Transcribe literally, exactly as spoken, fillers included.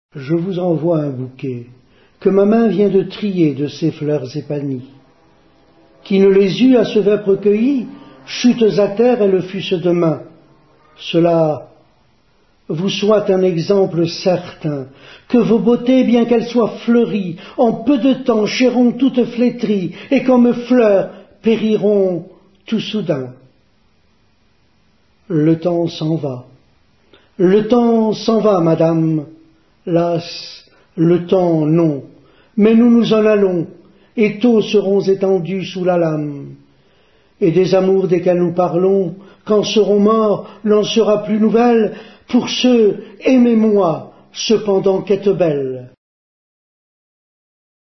Je vous envoie un bouquet que ma main vient de trier de ces fleurs épanouies. Qui ne les eût à ce vêpres cueillis, chutes à terre, elles fussent demain. Cela vous soit un exemple certain, que vos beautés, bien qu'elles soient fleuries, en peu de temps chéront toutes flétries, et comme fleurs périront tout soudain. Le temps s'en va, le temps s'en va, madame, las, le temps non, mais nous nous en allons, et tôt serons étendus sous la lame. Et des amours desquels nous parlons, quand serons morts, n'en sera plus nouvelle. Pour ceux, aimez-moi, cependant qu'être belle.